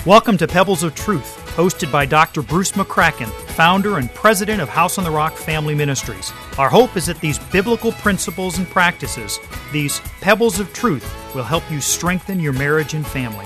Welcome to Pebbles of Truth, hosted by Dr. Bruce McCracken, founder and president of House on the Rock Family Ministries. Our hope is that these biblical principles and practices, these pebbles of truth, will help you strengthen your marriage and family.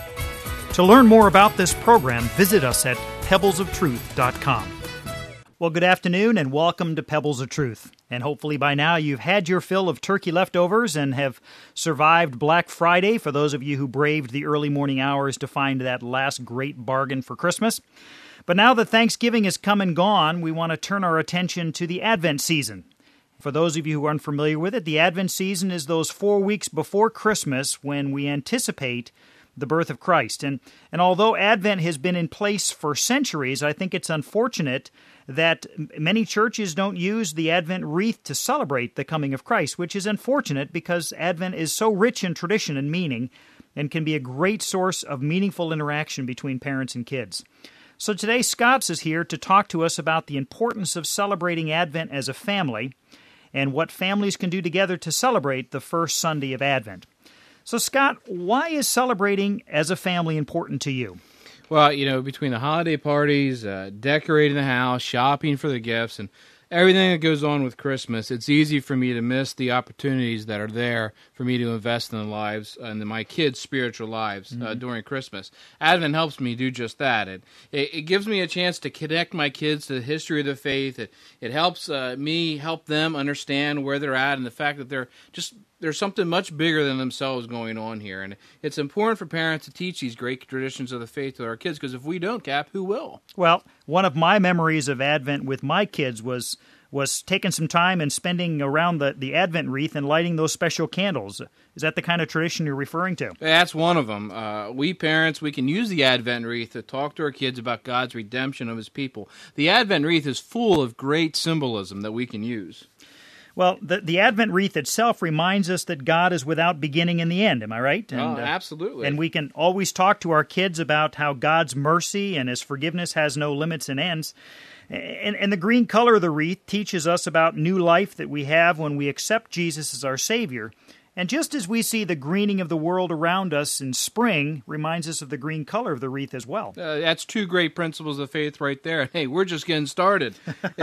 To learn more about this program, visit us at pebblesoftruth.com. Well, good afternoon and welcome to Pebbles of Truth. And hopefully by now you've had your fill of turkey leftovers and have survived Black Friday for those of you who braved the early morning hours to find that last great bargain for Christmas. But now that Thanksgiving has come and gone, we want to turn our attention to the Advent season. For those of you who are unfamiliar with it, the Advent season is those 4 weeks before Christmas when we anticipate the birth of Christ. And although Advent has been in place for centuries, I think it's unfortunate that many churches don't use the Advent wreath to celebrate the coming of Christ, which is unfortunate because Advent is so rich in tradition and meaning and can be a great source of meaningful interaction between parents and kids. So today, Scott is here to talk to us about the importance of celebrating Advent as a family and what families can do together to celebrate the first Sunday of Advent. So, Scott, why is celebrating as a family important to you? Well, between the holiday parties, decorating the house, shopping for the gifts, and everything that goes on with Christmas, it's easy for me to miss the opportunities that are there for me to invest in the lives and my kids' spiritual lives during Christmas. Advent helps me do just that. It gives me a chance to connect my kids to the history of the faith. It helps me help them understand where they're at and the fact that there's something much bigger than themselves going on here. And it's important for parents to teach these great traditions of the faith to our kids, because if we don't, Cap, who will? Well, one of my memories of Advent with my kids was taking some time and spending around the Advent wreath and lighting those special candles. Is that the kind of tradition you're referring to? That's one of them. We parents, we can use the Advent wreath to talk to our kids about God's redemption of His people. The Advent wreath is full of great symbolism that we can use. Well, the Advent wreath itself reminds us that God is without beginning and the end, am I right? Absolutely. And we can always talk to our kids about how God's mercy and His forgiveness has no limits and ends. And the green color of the wreath teaches us about new life that we have when we accept Jesus as our Savior. And just as we see the greening of the world around us in spring reminds us of the green color of the wreath as well. That's two great principles of faith right there. Hey, we're just getting started.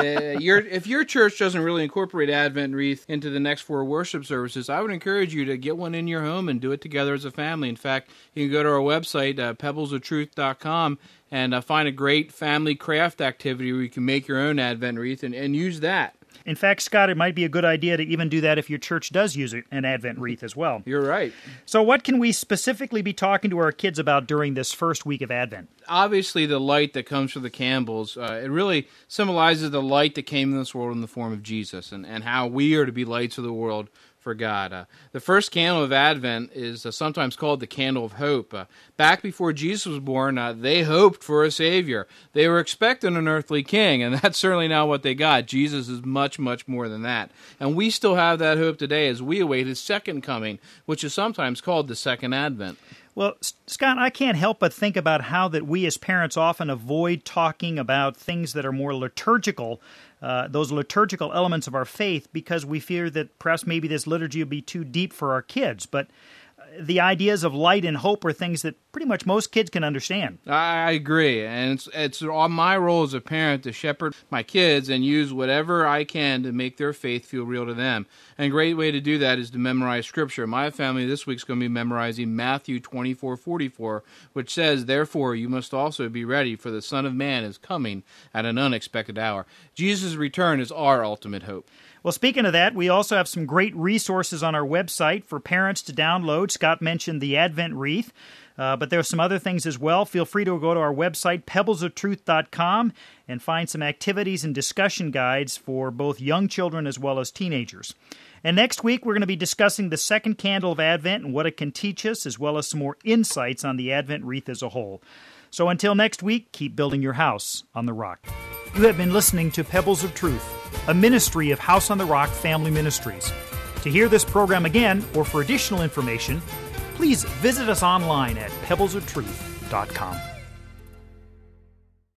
If your church doesn't really incorporate Advent wreath into the next 4 worship services, I would encourage you to get one in your home and do it together as a family. In fact, you can go to our website, pebblesoftruth.com, and find a great family craft activity where you can make your own Advent wreath and use that. In fact, Scott, it might be a good idea to even do that if your church does use an Advent wreath as well. You're right. So what can we specifically be talking to our kids about during this first week of Advent? Obviously, the light that comes from the candles, it really symbolizes the light that came in this world in the form of Jesus and how we are to be lights of the world for God. The first candle of Advent is sometimes called the candle of hope. Back before Jesus was born, they hoped for a Savior. They were expecting an earthly king, and that's certainly not what they got. Jesus is much, much more than that. And we still have that hope today as we await His second coming, which is sometimes called the second Advent. Well, Scott, I can't help but think about how that we as parents often avoid talking about things that are more liturgical, those liturgical elements of our faith, because we fear that perhaps maybe this liturgy will be too deep for our kids. But the ideas of light and hope are things that pretty much most kids can understand. I agree, and it's my role as a parent to shepherd my kids and use whatever I can to make their faith feel real to them. And a great way to do that is to memorize Scripture. My family this week's going to be memorizing Matthew 24:44, which says, "Therefore you must also be ready, for the Son of Man is coming at an unexpected hour." Jesus' return is our ultimate hope. Well, speaking of that, we also have some great resources on our website for parents to download. Scott mentioned the Advent wreath, but there are some other things as well. Feel free to go to our website, pebblesoftruth.com, and find some activities and discussion guides for both young children as well as teenagers. And next week, we're going to be discussing the second candle of Advent and what it can teach us, as well as some more insights on the Advent wreath as a whole. So until next week, keep building your house on the rock. You have been listening to Pebbles of Truth, a ministry of House on the Rock Family Ministries. To hear this program again, or for additional information, please visit us online at pebblesoftruth.com.